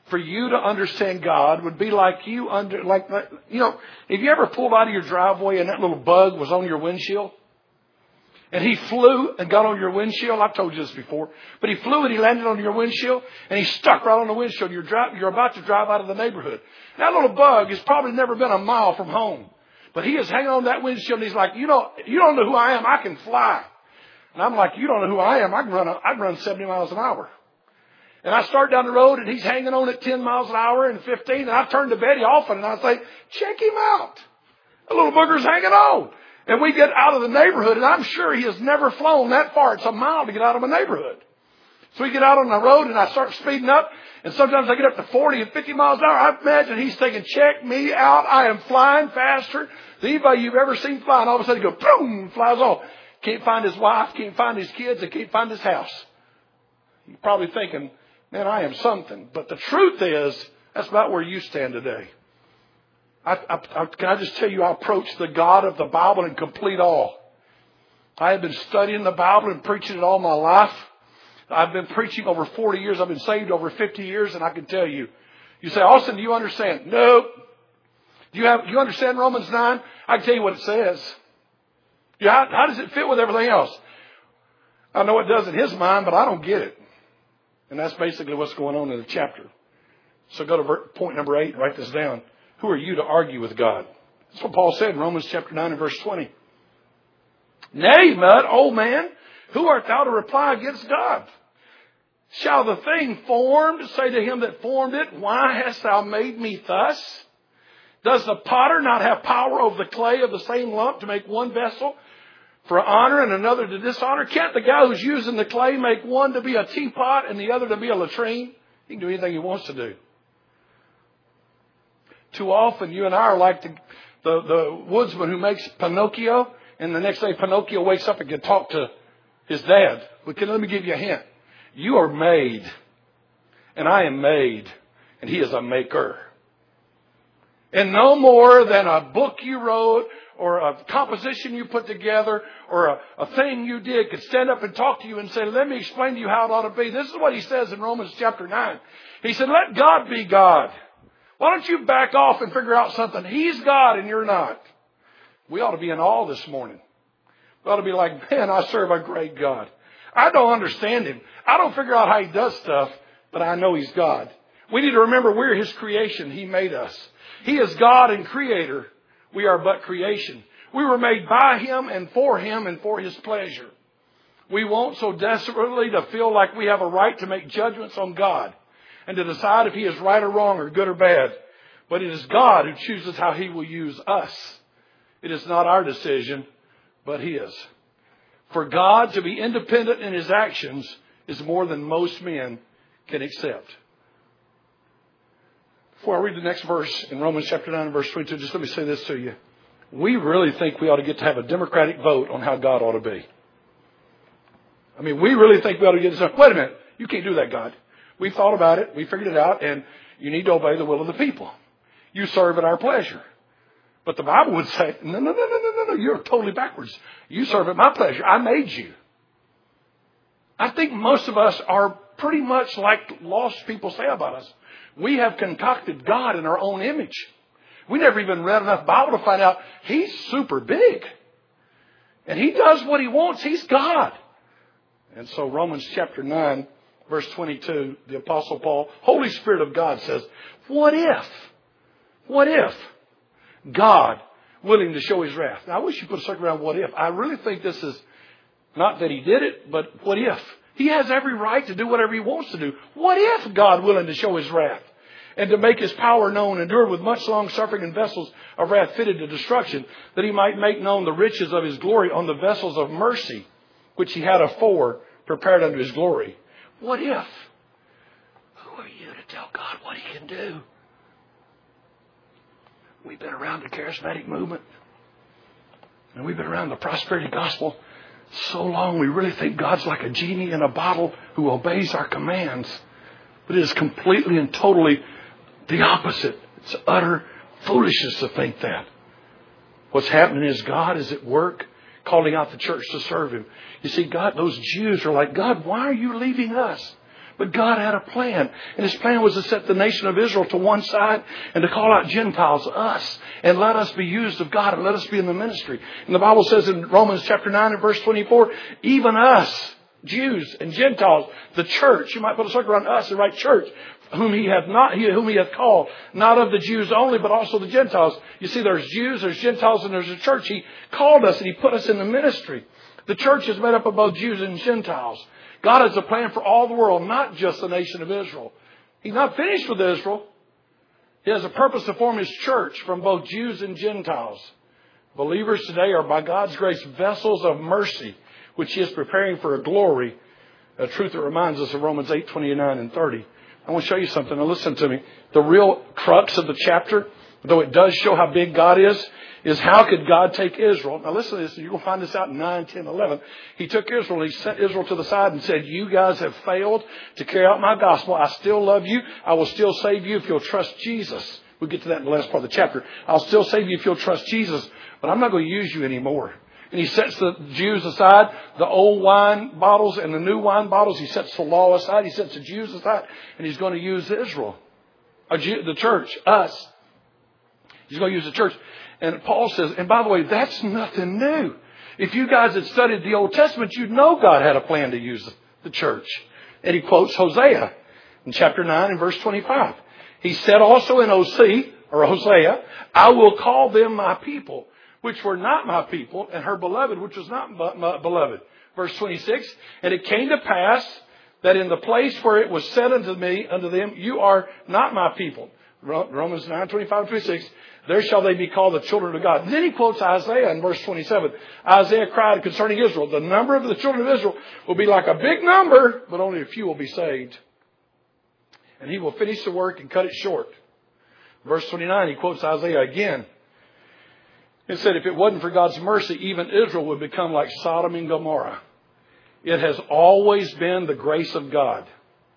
S2: for you to understand God would be like you under, like, you know, have you ever pulled out of your driveway and that little bug was on your windshield? And he flew and got on your windshield. I've told you this before. But he flew and he landed on your windshield and he stuck right on the windshield. You're, dri- you're about to drive out of the neighborhood. That little bug has probably never been a mile from home. But he is hanging on that windshield and he's like, you know, you don't know who I am. I can fly. And I'm like, you don't know who I am. I can run, a, I can run seventy miles an hour. And I start down the road and he's hanging on at ten miles an hour and fifteen. And I turn to Betty often and I say, check him out. The little booger's hanging on. And we get out of the neighborhood, and I'm sure he has never flown that far. It's a mile to get out of a neighborhood. So we get out on the road, and I start speeding up, and sometimes I get up to forty and fifty miles an hour. I imagine he's thinking, check me out. I am flying faster than anybody you've ever seen fly. And all of a sudden he goes, boom, flies off. Can't find his wife, can't find his kids, and can't find his house. You're probably thinking, man, I am something. But the truth is, that's about where you stand today. I, I, I, can I just tell you, I approach the God of the Bible in complete awe. I have been studying the Bible and preaching it all my life. I've been preaching over forty years. I've been saved over fifty years, and I can tell you. You say, Austin, do you understand? Nope. Do you have? Do you understand Romans nine? I can tell you what it says. Yeah, how, how does it fit with everything else? I know it does in his mind, but I don't get it. And that's basically what's going on in the chapter. So go to point number eight and write this down. Who are you to argue with God? That's what Paul said in Romans chapter nine and verse twenty. Nay, mud, old man, who art thou to reply against God? Shall the thing formed say to him that formed it, why hast thou made me thus? Does the potter not have power over the clay of the same lump to make one vessel for honor and another to dishonor? Can't the guy who's using the clay make one to be a teapot and the other to be a latrine? He can do anything he wants to do. Too often, you and I are like the, the, the woodsman who makes Pinocchio, and the next day Pinocchio wakes up and can talk to his dad. But can, let me give you a hint. You are made, and I am made, and he is a maker. And no more than a book you wrote, or a composition you put together, or a, a thing you did could stand up and talk to you and say, let me explain to you how it ought to be. This is what he says in Romans chapter nine. He said, let God be God. Why don't you back off and figure out something? He's God and you're not. We ought to be in awe this morning. We ought to be like, man, I serve a great God. I don't understand him. I don't figure out how he does stuff, but I know he's God. We need to remember we're his creation. He made us. He is God and creator. We are but creation. We were made by him and for him and for his pleasure. We want so desperately to feel like we have a right to make judgments on God and to decide if he is right or wrong or good or bad. But it is God who chooses how he will use us. It is not our decision, but his. For God to be independent in his actions is more than most men can accept. Before I read the next verse in Romans chapter nine and verse twenty-two, just let me say this to you. We really think we ought to get to have a democratic vote on how God ought to be. I mean, we really think we ought to get to, wait a minute, you can't do that, God. We thought about it. We figured it out. And you need to obey the will of the people. You serve at our pleasure. But the Bible would say, no, no, no, no, no, no, no. You're totally backwards. You serve at my pleasure. I made you. I think most of us are pretty much like lost people say about us. We have concocted God in our own image. We never even read enough Bible to find out he's super big. And he does what he wants. He's God. And so Romans chapter nine, verse twenty-two, the Apostle Paul, Holy Spirit of God says, what if, what if God willing to show his wrath? Now, I wish you put a circle around what if. I really think this is not that he did it, but what if? He has every right to do whatever he wants to do. What if God willing to show his wrath and to make his power known, endured with much long suffering in vessels of wrath fitted to destruction, that he might make known the riches of his glory on the vessels of mercy, which he had afore prepared unto his glory? What if? Who are you to tell God what he can do? We've been around the charismatic movement, and we've been around the prosperity gospel so long we really think God's like a genie in a bottle who obeys our commands. But it is completely and totally the opposite. It's utter foolishness to think that. What's happening is God is at work calling out the church to serve him. You see, God, those Jews are like, God, why are you leaving us? But God had a plan. And His plan was to set the nation of Israel to one side and to call out Gentiles, us, and let us be used of God and let us be in the ministry. And the Bible says in Romans chapter nine and verse twenty-four, even us, Jews and Gentiles, the church, you might put a circle around us and write church, whom he hath not, whom he hath called, not of the Jews only, but also the Gentiles. You see, there's Jews, there's Gentiles, and there's a church. He called us and He put us in the ministry. The church is made up of both Jews and Gentiles. God has a plan for all the world, not just the nation of Israel. He's not finished with Israel. He has a purpose to form His church from both Jews and Gentiles. Believers today are, by God's grace, vessels of mercy, which He is preparing for a glory, a truth that reminds us of Romans eight, twenty-nine and thirty. I want to show you something. Now listen to me. The real crux of the chapter, though it does show how big God is, is how could God take Israel? Now listen to this. You're going to find this out in nine, ten, eleven. He took Israel. He sent Israel to the side and said, you guys have failed to carry out my gospel. I still love you. I will still save you if you'll trust Jesus. We'll get to that in the last part of the chapter. I'll still save you if you'll trust Jesus, but I'm not going to use you anymore. And He sets the Jews aside, the old wine bottles and the new wine bottles. He sets the law aside. He sets the Jews aside. And He's going to use Israel, the church, us. He's going to use the church. And Paul says, and by the way, that's nothing new. If you guys had studied the Old Testament, you'd know God had a plan to use the church. And he quotes Hosea in chapter nine and verse twenty-five. He said also in Hosea, or Hosea, I will call them my people, which were not my people, and her beloved, which was not my beloved. Verse twenty-six, and it came to pass that in the place where it was said unto me, unto them, you are not my people. Romans nine, twenty-five, twenty-six, there shall they be called the children of God. And then he quotes Isaiah in verse twenty-seven. Isaiah cried concerning Israel, the number of the children of Israel will be like a big number, but only a few will be saved. And He will finish the work and cut it short. Verse twenty-nine, he quotes Isaiah again. It said, if it wasn't for God's mercy, even Israel would become like Sodom and Gomorrah. It has always been the grace of God.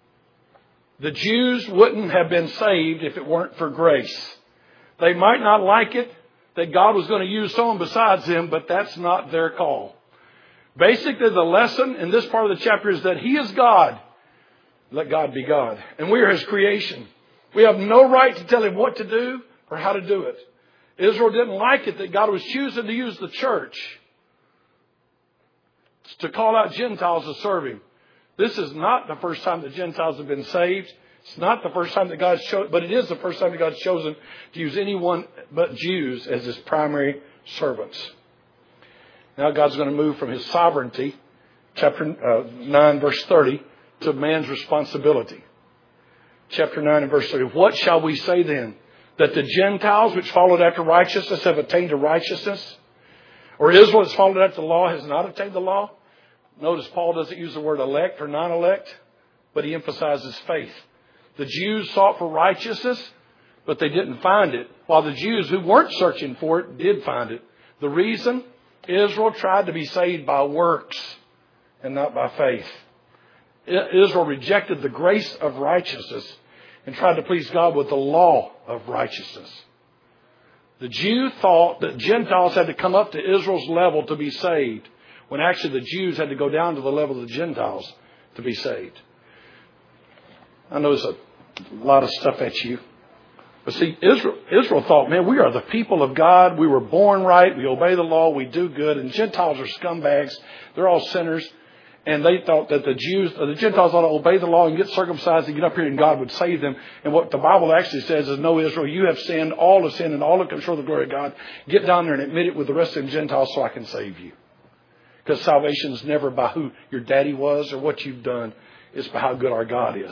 S2: The Jews wouldn't have been saved if it weren't for grace. They might not like it that God was going to use someone besides them, but that's not their call. Basically, the lesson in this part of the chapter is that He is God. Let God be God. And we are His creation. We have no right to tell Him what to do or how to do it. Israel didn't like it that God was choosing to use the church to call out Gentiles to serve Him. This is not the first time that Gentiles have been saved. It's not the first time that God's chosen, but it is the first time that God's chosen to use anyone but Jews as His primary servants. Now God's going to move from His sovereignty, chapter uh, nine, verse thirty, to man's responsibility. Chapter nine and verse thirty. What shall we say then? That the Gentiles which followed after righteousness have attained to righteousness? Or Israel that's followed after the law has not attained the law? Notice Paul doesn't use the word elect or non-elect, but he emphasizes faith. The Jews sought for righteousness, but they didn't find it, while the Jews who weren't searching for it did find it. The reason? Israel tried to be saved by works and not by faith. Israel rejected the grace of righteousness and tried to please God with the law of righteousness. The Jew thought that Gentiles had to come up to Israel's level to be saved, when actually the Jews had to go down to the level of the Gentiles to be saved. I know there's a lot of stuff at you. But see, Israel, Israel thought, man, we are the people of God. We were born right. We obey the law. We do good. And Gentiles are scumbags. They're all sinners. And they thought that the Jews, the Gentiles ought to obey the law and get circumcised and get up here and God would save them. And what the Bible actually says is, no, Israel, you have sinned. All have sinned and all have come short of the glory of God. Get down there and admit it with the rest of the Gentiles so I can save you. Because salvation is never by who your daddy was or what you've done. It's by how good our God is.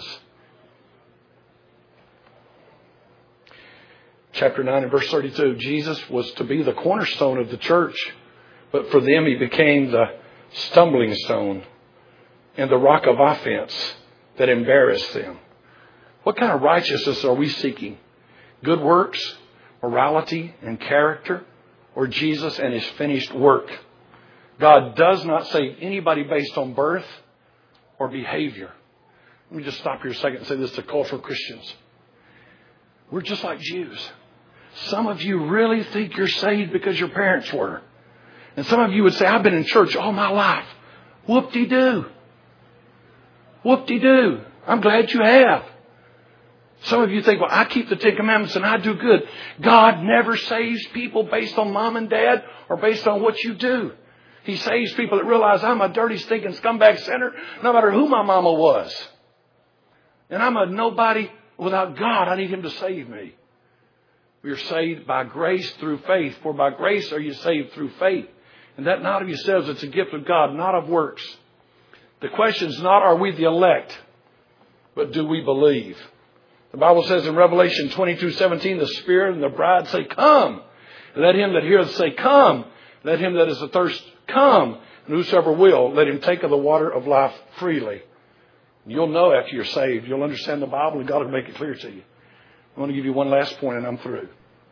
S2: Chapter nine and verse thirty-two, Jesus was to be the cornerstone of the church, but for them He became the stumbling stone and the rock of offense that embarrassed them. What kind of righteousness are we seeking? Good works, morality, and character, or Jesus and His finished work? God does not save anybody based on birth or behavior. Let me just stop here a second and say this to cultural Christians. We're just like Jews. Some of you really think you're saved because your parents were. And some of you would say, I've been in church all my life. Whoop-de-doo. Whoop-de-doo. I'm glad you have. Some of you think, well, I keep the Ten Commandments and I do good. God never saves people based on mom and dad or based on what you do. He saves people that realize I'm a dirty, stinking scumbag sinner no matter who my mama was. And I'm a nobody without God. I need Him to save me. We are saved by grace through faith. For by grace are you saved through faith. And that not of yourselves, it's a gift of God, not of works. The question is not, are we the elect? But do we believe? The Bible says in Revelation twenty-two seventeen, the Spirit and the bride say, come. Let him that heareth say, come. Let him that is athirst come. And whosoever will, let him take of the water of life freely. You'll know after you're saved. You'll understand the Bible and God will make it clear to you. I want to give you one last point and I'm through.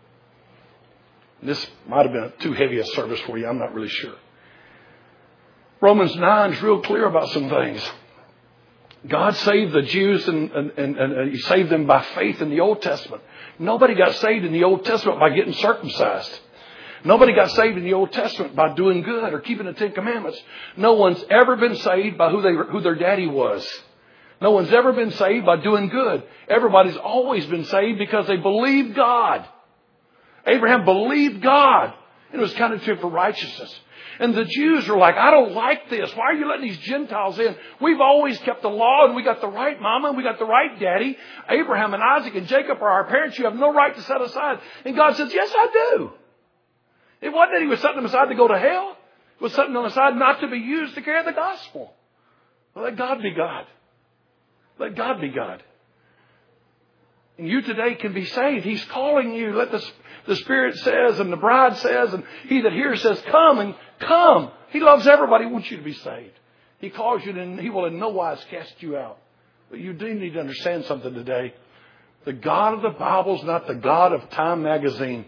S2: This might have been too heavy a service for you. I'm not really sure. Romans nine is real clear about some things. God saved the Jews and, and, and, and He saved them by faith in the Old Testament. Nobody got saved in the Old Testament by getting circumcised. Nobody got saved in the Old Testament by doing good or keeping the Ten Commandments. No one's ever been saved by who they who their daddy was. No one's ever been saved by doing good. Everybody's always been saved because they believed God. Abraham believed God and it was counted to him for righteousness. And the Jews are like, I don't like this. Why are you letting these Gentiles in? We've always kept the law and we got the right mama and we got the right daddy. Abraham and Isaac and Jacob are our parents. You have no right to set aside. And God says, yes, I do. It wasn't that He was setting them aside to go to hell. It was setting them aside not to be used to carry the gospel. Well, let God be God. Let God be God. And you today can be saved. He's calling you. Let the, the Spirit says and the bride says and he that hears says, come and come. He loves everybody. He wants you to be saved. He calls you and He will in no wise cast you out. But you do need to understand something today. The God of the Bible is not the God of Time magazine.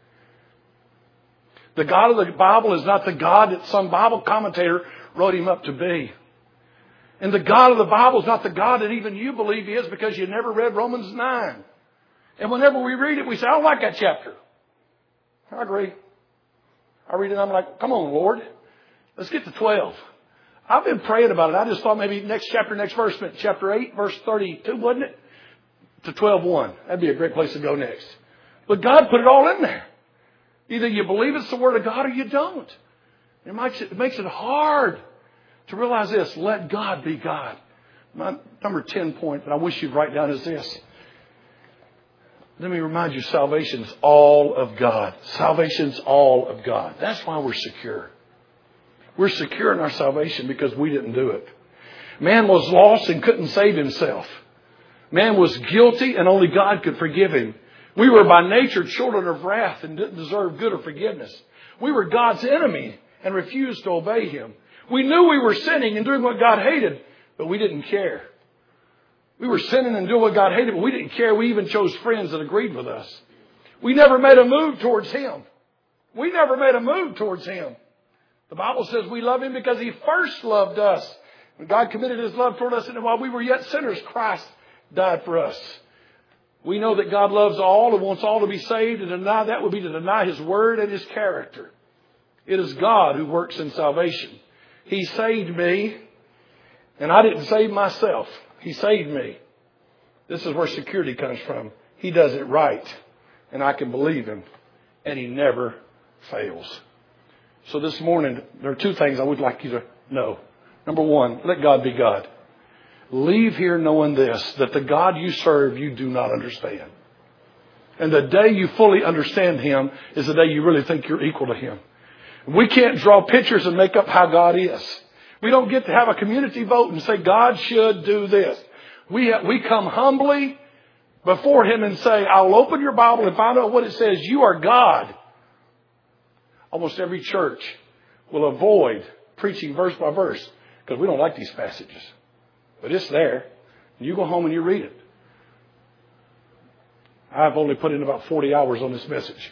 S2: The God of the Bible is not the God that some Bible commentator wrote Him up to be. And the God of the Bible is not the God that even you believe He is because you never read Romans nine. And whenever we read it, we say, I don't like that chapter. I agree. I read it and I'm like, come on, Lord. Let's get to twelve. I've been praying about it. I just thought maybe next chapter, next verse, chapter eight, verse thirty-two, wasn't it? To twelve one. That'd be a great place to go next. But God put it all in there. Either you believe it's the Word of God or you don't. It makes it, it makes it hard to realize this. Let God be God. My number ten point that I wish you'd write down is this. Let me remind you, salvation's all of God. Salvation's all of God. That's why we're secure. We're secure in our salvation because we didn't do it. Man was lost and couldn't save himself. Man was guilty and only God could forgive him. We were by nature children of wrath and didn't deserve good or forgiveness. We were God's enemy and refused to obey Him. We knew we were sinning and doing what God hated, but we didn't care. We were sinning and doing what God hated, but we didn't care. We even chose friends that agreed with us. We never made a move towards Him. We never made a move towards Him. The Bible says we love Him because He first loved us. When God committed His love toward us, and while we were yet sinners, Christ died for us. We know that God loves all and wants all to be saved, and to deny that would be to deny His word and His character. It is God who works in salvation. He saved me, and I didn't save myself. He saved me. This is where security comes from. He does it right, and I can believe Him, and He never fails. So this morning, there are two things I would like you to know. Number one, let God be God. Leave here knowing this, that the God you serve, you do not understand. And the day you fully understand Him is the day you really think you're equal to Him. We can't draw pictures and make up how God is. We don't get to have a community vote and say, God should do this. We have, we come humbly before Him and say, I'll open your Bible and find out what it says. You are God. Almost every church will avoid preaching verse by verse because we don't like these passages. But it's there. You go home and you read it. I've only put in about forty hours on this message.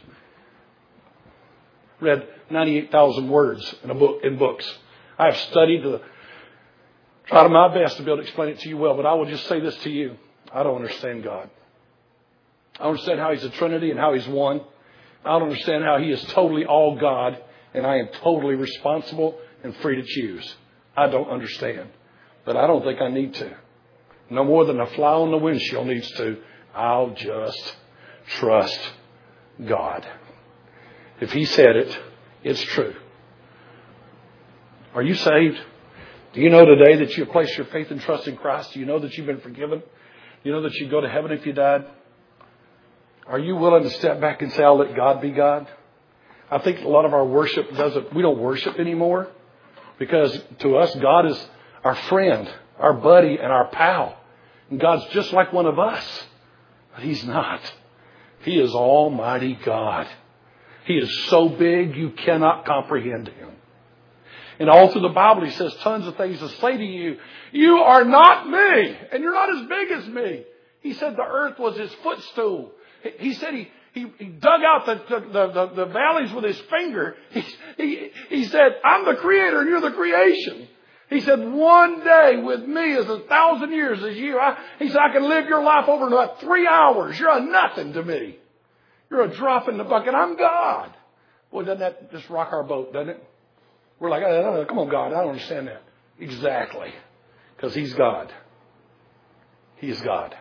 S2: Read ninety-eight thousand words in a book in books. I have studied to try my best to be able to explain it to you well, but I will just say this to you. I don't understand God. I don't understand how He's a Trinity and how He's one. I don't understand how He is totally all God and I am totally responsible and free to choose. I don't understand. But I don't think I need to. no more than a fly on the windshield needs to. I'll just trust God. If He said it, it's true. Are you saved? Do you know today that you have placed your faith and trust in Christ? Do you know that you've been forgiven? Do you know that you'd go to heaven if you died? Are you willing to step back and say, I'll let God be God? I think a lot of our worship doesn't, we don't worship anymore because to us, God is our friend, our buddy, and our pal. And God's just like one of us. But He's not. He is Almighty God. He is so big you cannot comprehend Him. And all through the Bible, He says tons of things to say to you. You are not me, and you're not as big as me. He said the earth was His footstool. He said He, he, he dug out the, the, the, the valleys with His finger. He, he, he said, I'm the Creator and you're the creation. He said, one day with me is a thousand years as you. I, he said, I can live your life over in about three hours. You're a nothing to me. You're a drop in the bucket. I'm God. Boy, doesn't that just rock our boat, doesn't it? We're like, oh, come on, God, I don't understand that. Exactly. Because He's God. He's God.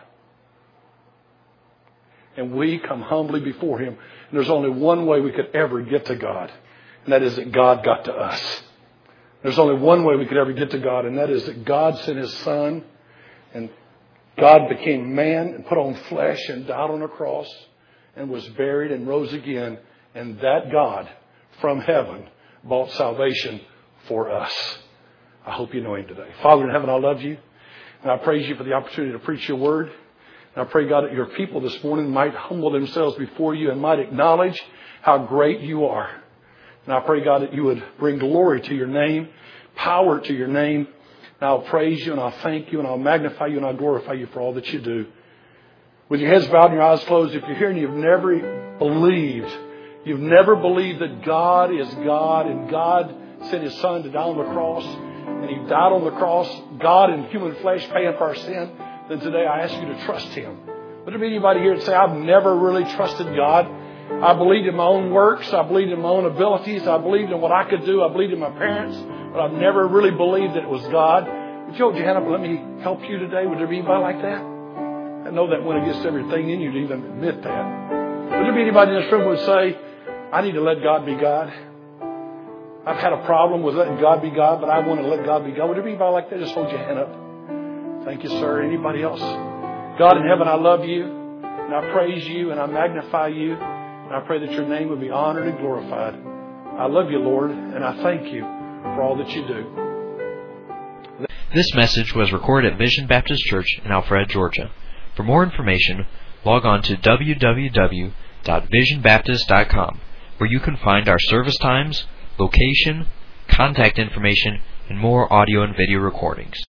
S2: And we come humbly before Him. And there's only one way we could ever get to God. And that is that God got to us. There's only one way we could ever get to God. And that is that God sent His Son. And God became man and put on flesh and died on a cross. And was buried and rose again. And that God from heaven bought salvation for us. I hope you know Him today. Father in heaven, I love You. And I praise You for the opportunity to preach Your word. And I pray, God, that Your people this morning might humble themselves before You and might acknowledge how great You are. And I pray, God, that You would bring glory to Your name, power to Your name. And I'll praise You and I'll thank You and I'll magnify You and I'll glorify You for all that You do. With your heads bowed and your eyes closed, if you're here and you've never believed, you've never believed that God is God and God sent His Son to die on the cross and He died on the cross, God in human flesh paying for our sin, then today I ask you to trust Him. Would there be anybody here that say, I've never really trusted God? I believed in my own works. I believed in my own abilities. I believed in what I could do. I believed in my parents. But I've never really believed that it was God. Would you hold your hand up and let me help you today? Would there be anybody like that? I know that went against everything in you to even admit that. Would there be anybody in this room who would say, I need to let God be God? I've had a problem with letting God be God, but I want to let God be God. Would there be anybody like that? Just hold your hand up. Thank you, sir. Anybody else? God in heaven, I love You, and I praise You, and I magnify You, and I pray that Your name would be honored and glorified. I love You, Lord, and I thank You for all that You do.
S1: This message was recorded at Vision Baptist Church in Alpharetta, Georgia. For more information, log on to w w w dot vision baptist dot com, where you can find our service times, location, contact information, and more audio and video recordings.